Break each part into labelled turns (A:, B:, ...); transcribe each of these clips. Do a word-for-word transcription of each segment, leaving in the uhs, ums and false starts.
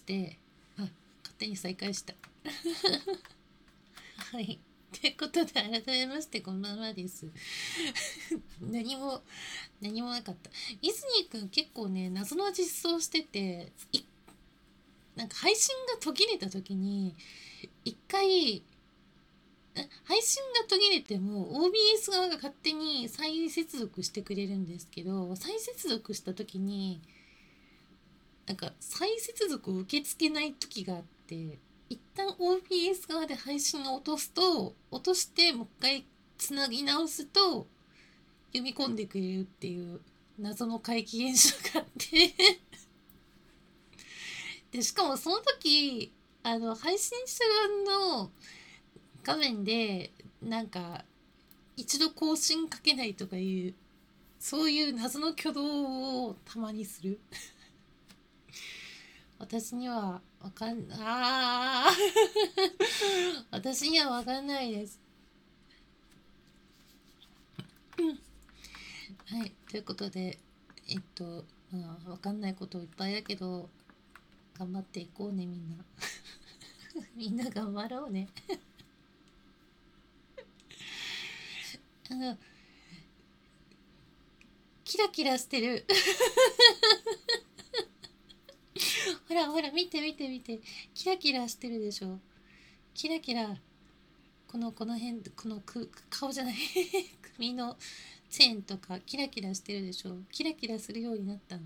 A: して、あ、勝手に再開した。はい。ということで、改めましてこんばんはです。何も、何もなかった。イズニーくん結構ね、謎の実装してて、いなんか配信が途切れた時に、一回、配信が途切れても オービーエス 側が勝手に再接続してくれるんですけど、再接続した時になんか再接続を受け付けない時があって、一旦 オービーエス 側で配信を落とすと落としてもう一回つなぎ直すと読み込んでくれるっていう謎の怪奇現象があってでしかもその時あの配信者側の画面でなんか一度更新かけないとかいうそういう謎の挙動をたまにする私にはわかんあ私にはわかんないです。はい、ということでえっとまあわかんないこといっぱいだけど頑張っていこうねみんなみんな頑張ろうねあのキラキラしてるほらほら見て見て見てキラキラしてるでしょ。キラキラこのこの辺このく顔じゃない首のチェーンとかキラキラしてるでしょ。キラキラするようになったの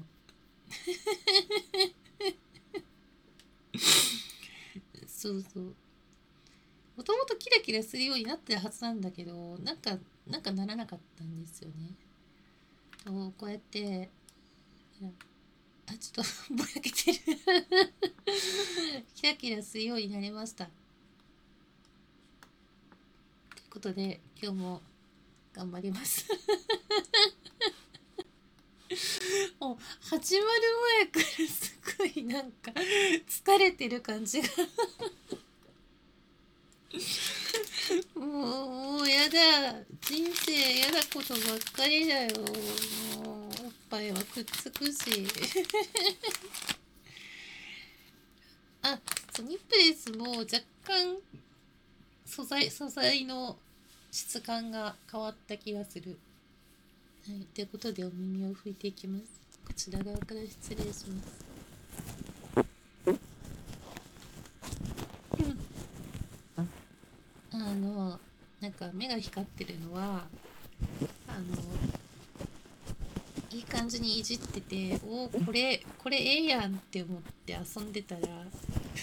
A: そうそう、もともとキラキラするようになってるはずなんだけど、なんかなんかならなかったんですよね。そうこうやってあちょっとぼやけてるキラキラするようになりました。ということで今日も頑張りますもう始まる前からすごいなんか疲れてる感じがもうもうやだ、人生やだことばっかりだよ。もうおっぱいはくっつくしあ、そうニップレスも若干素材素材の質感が変わった気がする。はい、ということでお耳を拭いていきます。こちら側から失礼します。あのなんか目が光ってるのはあのいい感じにいじってて、おおこれこれええやんって思って遊んでたらなんか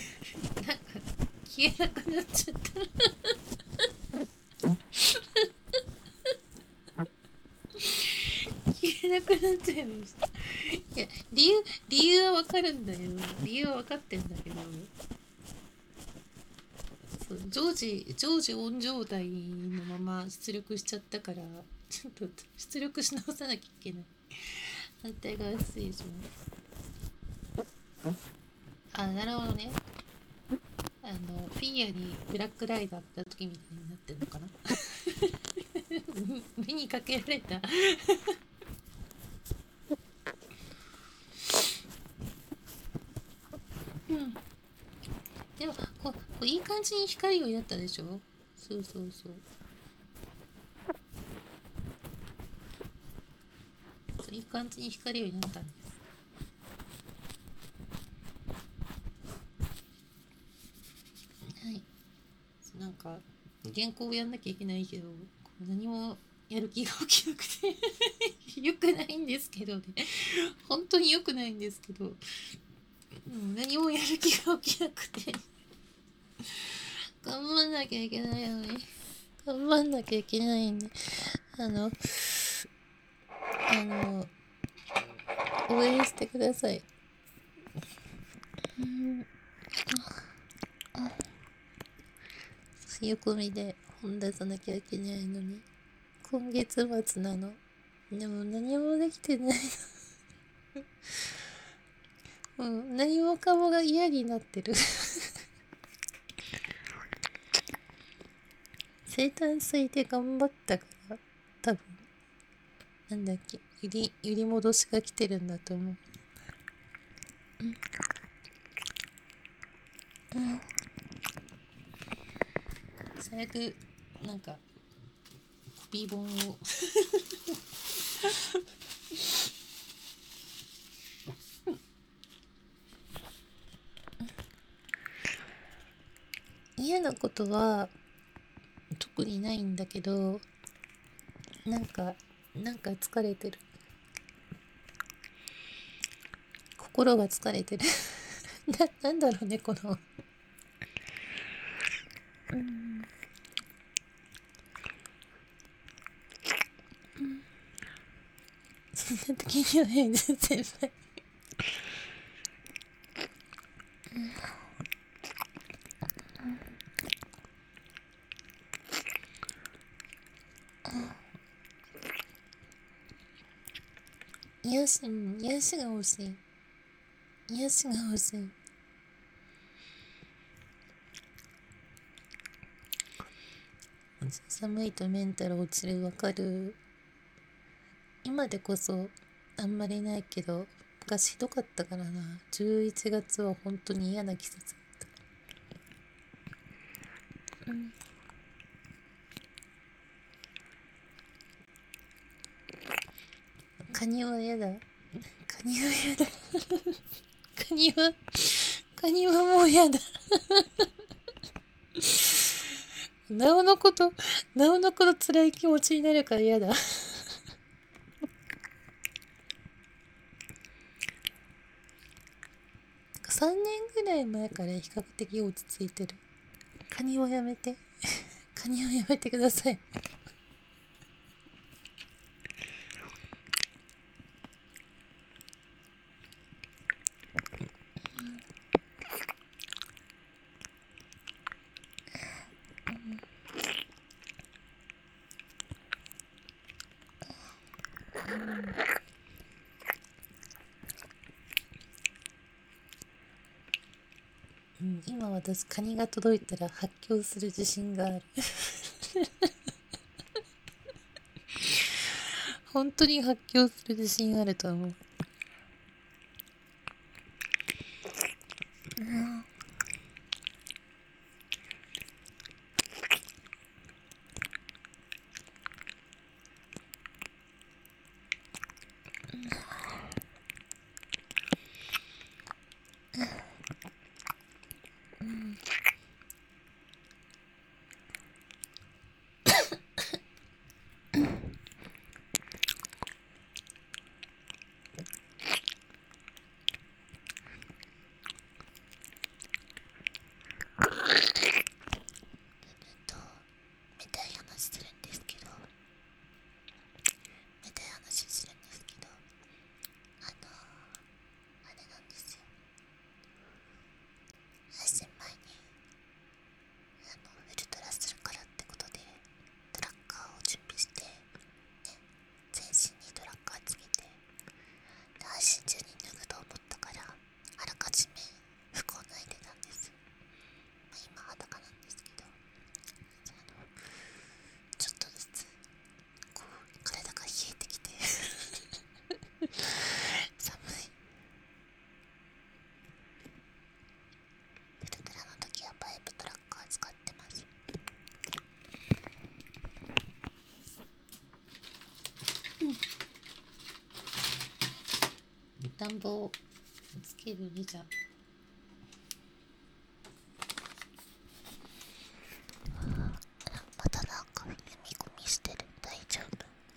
A: 消えなくなっちゃった消えなくなっちゃいました。いや理由理由はわかるんだけど理由は分かってんだけどそう常時常時オン状態のまま出力しちゃったからちょっと出力し直さなきゃいけない。反対側失礼します。あ、なるほどね。あのフィギュアにブラックライダーって時みたいになってんのかな目にかけられたうんでもこうこういい感じに光るようになったでしょ。そうそうそういい感じに光るようになったんです。はいなんか原稿をやんなきゃいけないけど何もやる気が起きなくてよくないんですけどね本当によくないんですけど、うん、何もやる気が起きなくて頑張んなきゃいけないのに頑張んなきゃいけないんであのあの応援してください。うん冬込みで本出さなきゃいけないのに今月末なの。でも何もできてないのうん何もかもが嫌になってる生誕祭で頑張ったから多分なんだっけ揺り揺り戻しが来てるんだと思う。 早くなんかコピー本を嫌なことは特にないんだけど、なんかなんか疲れてる、心が疲れてるな、なんだろうねこのうんそんな時には平然先輩癒し、癒しが欲しい、癒しが欲しい。寒いとメンタル落ちる、わかる。今でこそあんまりないけど、昔ひどかったからな。じゅういちがつは本当に嫌な季節だった。うん。カニは嫌だ。カニは嫌だ。カニは、カニはもう嫌だ。なおのこと、なおのこと辛い気持ちになるから嫌だ。さんねんぐらい前から比較的落ち着いてる。カニはやめて。カニはやめてください。うん、今私カニが届いたら発狂する自信がある。本当に発狂する自信あると思う。とめたい話するんですけどめたい話するんですけどあのあれなんですよ。配信前にあのウルトラするからってことでトラッカーを準備して、ね、全身にトラッカーつけて、で配信中に脱ぐと思ったからあらかじめ服を脱いでたんです。まあ、今裸なんですけど、あのちょっとずつこう体が冷えてきて寒い。ウルトラの時はパイプトラッカー使ってます。暖房つけるね。じゃあまたなんか耳コミしてる。大丈夫？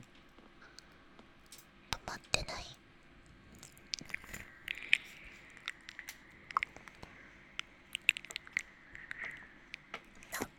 A: 止まってない？治った？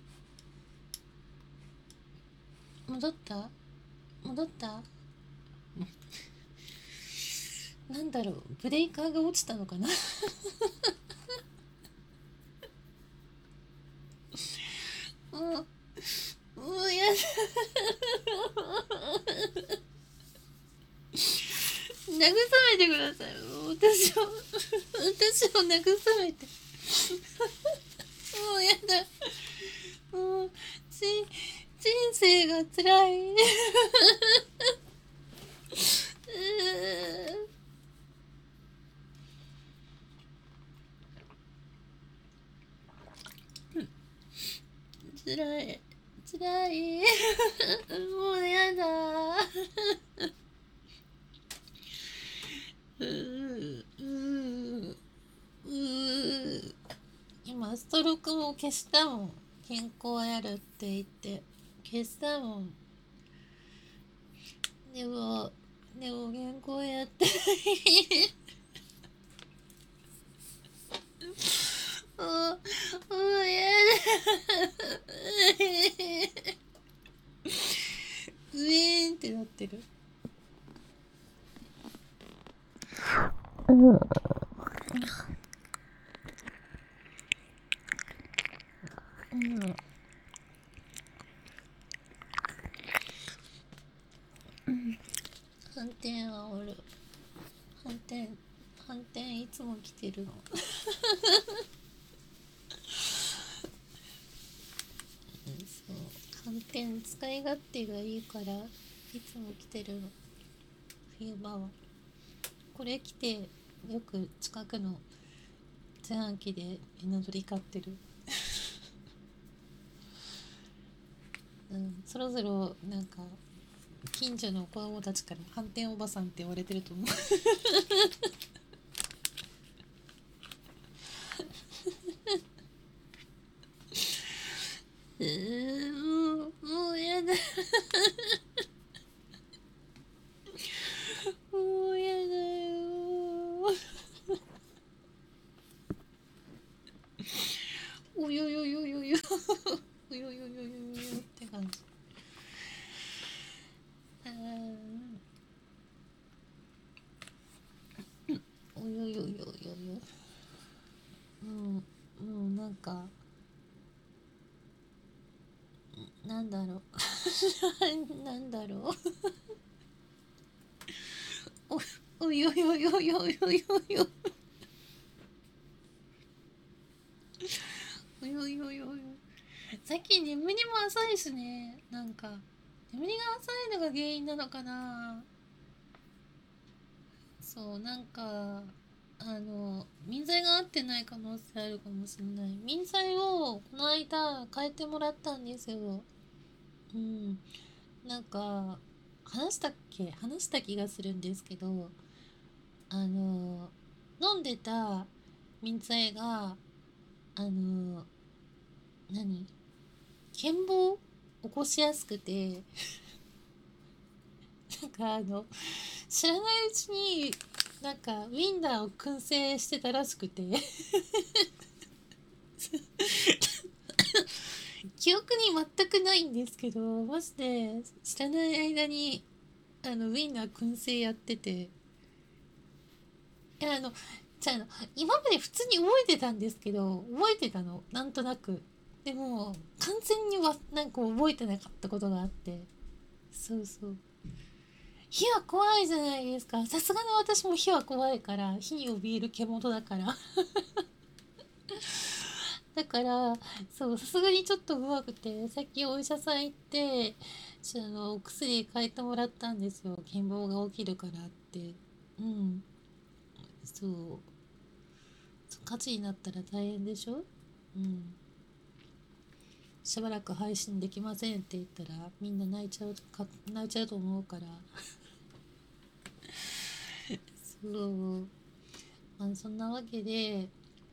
A: 戻った？戻った？ なんだろう、ブレーカーが落ちたのかな。もうもうやだ。慰めてください。もう私を私を慰めて。もうやだ。もうち人生が辛い。うー辛い辛い。もうやだ。うーうーうー今ストロークも消したもん。健康やるって言って消したもん。でもでも健康やってない。もうもうやだ。ウェーンってなってる。うんうん反転はおる。反転反転いつも来てるの。そう反転使い勝手がいいからいつも来てるの。冬場はこれ着てよく近くの自販機で犬ぞり買ってる。うん、そろそろなんか近所の子供たちから反転おばさんって言われてると思う。うーもうもうやだ。もうやだよ。およよよよよ。およよよよよって感じ。あおよよよよよ。もうもうなんかなんだろう。なんだろう。おおよよよよよよよ。およよよよ。最近眠りも浅いしね。なんか眠りが浅いのが原因なのかな。そうなんかあの眠剤が合ってない可能性あるかもしれない。眠剤をこの間変えてもらったんですよ。うん。なんか話したっけ話した気がするんですけど、あの飲んでた眠剤があの何健忘起こしやすくて、なんかあの知らないうちになんかウィンナーを燻製してたらしくて。記憶に全くないんですけど、マジで知らない間にあのウィンナー燻製やってて、いやあのじゃあの今まで普通に覚えてたんですけど、覚えてたのなんとなく。でも完全にはなんか覚えてなかったことがあって、そうそう。火は怖いじゃないですか。さすがの私も火は怖いから、火に怯える獣だから。だからそうさすがにちょっと怖くて、さっきお医者さん行ってちょあのお薬変えてもらったんですよ。健忘が起きるからって。うん。そう火事になったら大変でしょ。うん。しばらく配信できませんって言ったらみんな泣いちゃうか泣いちゃうと思うから。そうまあそんなわけで、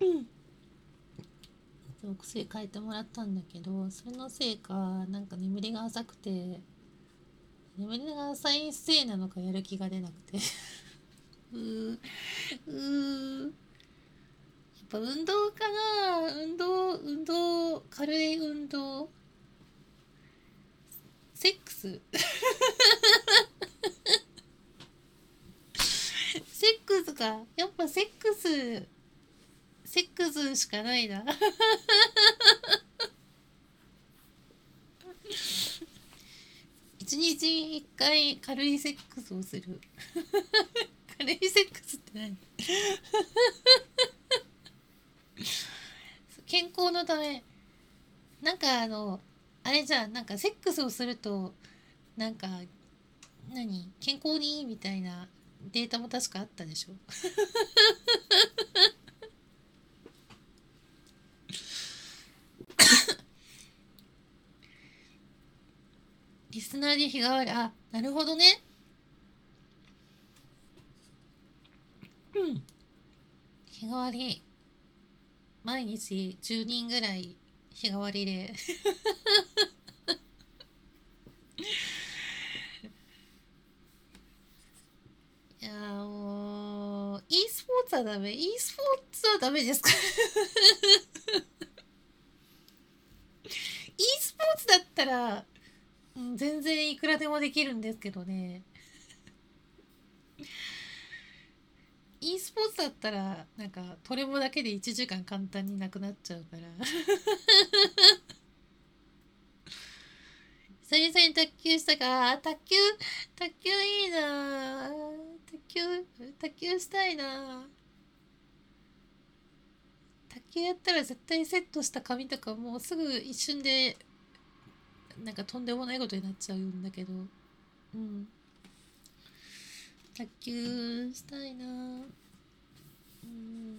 A: お薬変えてもらったんだけど、それのせいかなんか眠りが浅くて、眠りが浅いせいなのかやる気が出なくて。うーうーやっぱ運動かな。運動運動軽い運動。セックス。 か。やっぱセックス、セックスしかないな。一日に一回軽いセックスをする。軽いセックスって何？健康のため。なんかあの、あれじゃん、なんかセックスをすると、なんか、何健康にいいみたいなデータも確かあったでしょ。リスナーで日替わり、あ、なるほどね。うん。日替わり、毎日じゅうにんぐらい日替わりで。いやーもう、e スポーツはダメ。e スポーツはダメですか？ e スポーツだったら、うん、全然いくらでもできるんですけどね。e スポーツだったら、なんか、トレモだけでいちじかん簡単になくなっちゃうから。久々に卓球したか。卓球、卓球いいな。卓球、卓球したいな。卓球やったら絶対セットした髪とかもうすぐ一瞬でなんかとんでもないことになっちゃうんだけど、うん。卓球したいな。うん。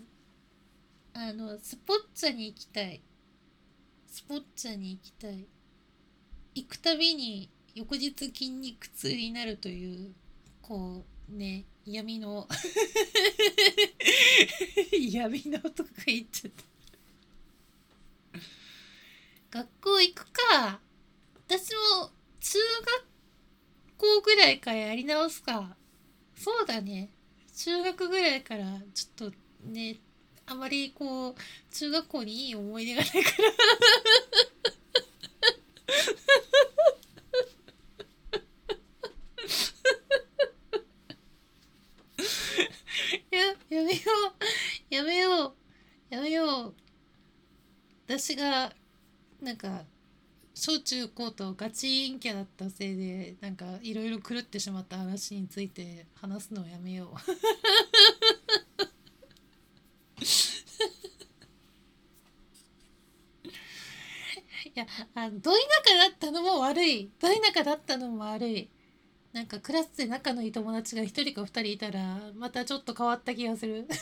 A: あの、スポッチャに行きたい。スポッチャに行きたい。行くたびに翌日筋肉痛になるという、こうね、闇の闇のとか言っちゃった。学校行くか。私も中学校ぐらいからやり直すか。そうだね。中学ぐらいからちょっとね、あまりこう、中学校にいい思い出がないから。や、やめよう。やめよう。やめよう。私が、なんか、小中高とガチ陰キャだったせいで、なんか、いろいろ狂ってしまった話について話すのをやめよう。いや、あ、ど田舎だったのも悪い。ど田舎だったのも悪い。なんかクラスで仲のいい友達が一人か二人いたら、またちょっと変わった気がする。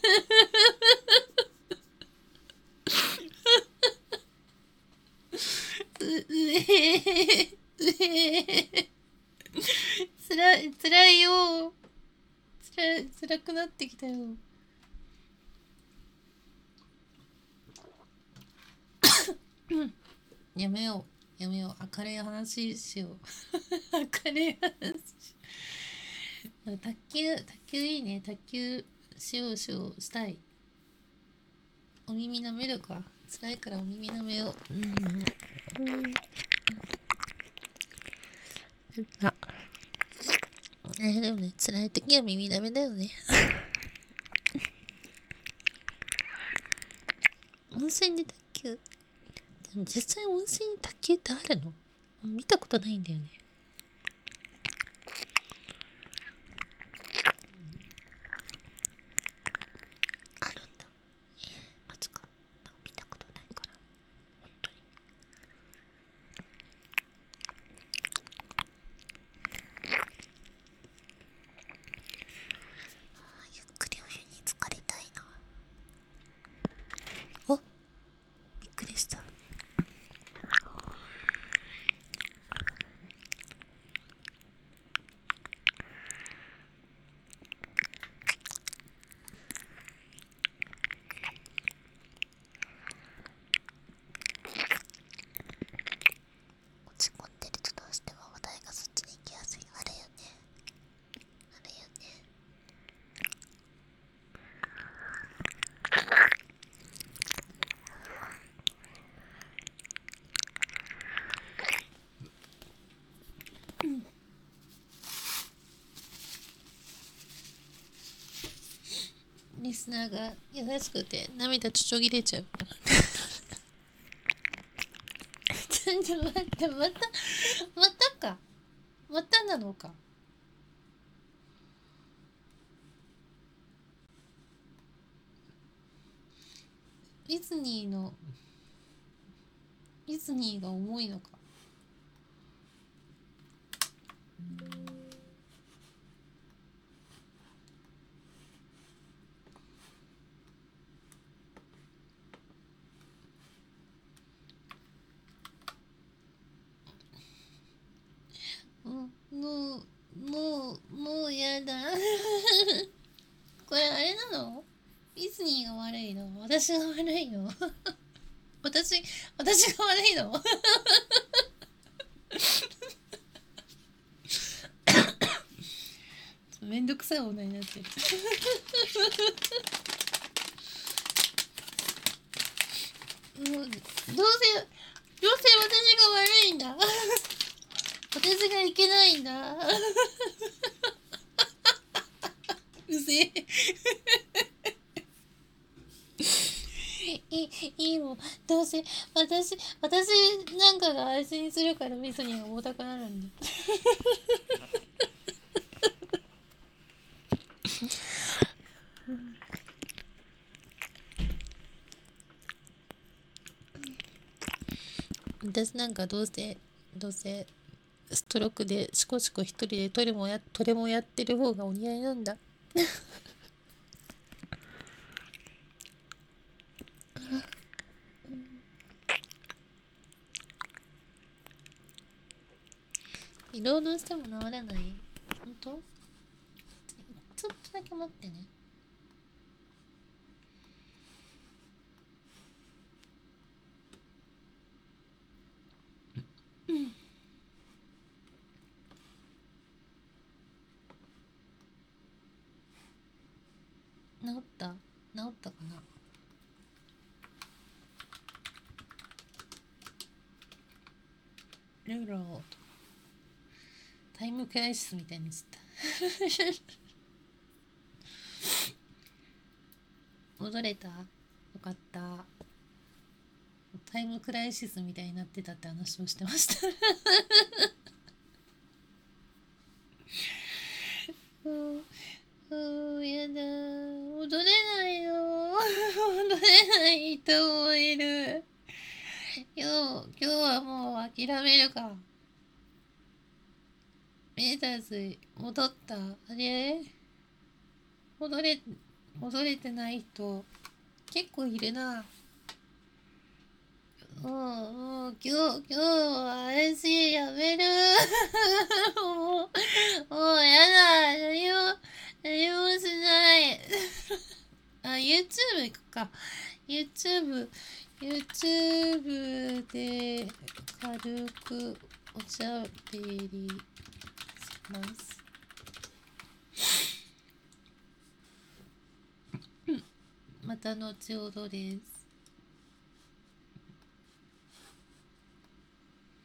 A: う、うえー、うえー、つらい、つらいよ。つらい、辛くなってきたよ。やめよう。やめよう。明るい話しよう。明るい話。卓球、卓球いいね。卓球しようしよう。したい。お耳舐めるか。辛いからお耳舐めよう。うん。うん。あ、えでもね、辛い時は耳舐めだよね。温泉で卓球。でも実際温泉に卓球ってあるの？見たことないんだよね。あるんだ。えー、マジか。見たことないから。本当に。ゆっくりお湯に浸かりたいな。お、びっくりした。 リスナーが優しくて涙ちょちょぎれちゃう。ちょっと待って、また、またか。またなのか。ディズニーの、ディズニーが重いのか。もう、もう、もう、もうやだ。これあれなの？ディズニーが悪いの？私が悪いの？私、私が悪いの？めんどくさい女になってる。もうどうせ、どうせ私が悪いんだ。私がいけないんだ。うせえ。いい、いいもん。どうせ、私、私なんかが安心するからミソニーが重たくなるんだ。私なんかどうせ、どうせ、ストロークでシコシコ一人でトレもや、トレもやってる方がお似合いなんだ。移動どうしても治らない？本当？ちょっとだけ待ってね。治った？治ったかな？ルーロータイムクライシスみたいになっちゃった。戻れた？よかった。タイムクライシスみたいになってたって話をしてましたうんうん、やだ、戻れないの。戻れない人もいる。今日今日はもう諦めるか。メーターズ戻った？あれ、戻れ戻れてない人結構いるな。もう、もう、今日、今日は私やめる。もう、もうやだ。何も、何もしない。あ、YouTube 行くか。YouTube、YouTube で軽くおしゃべりします。また後ほどです。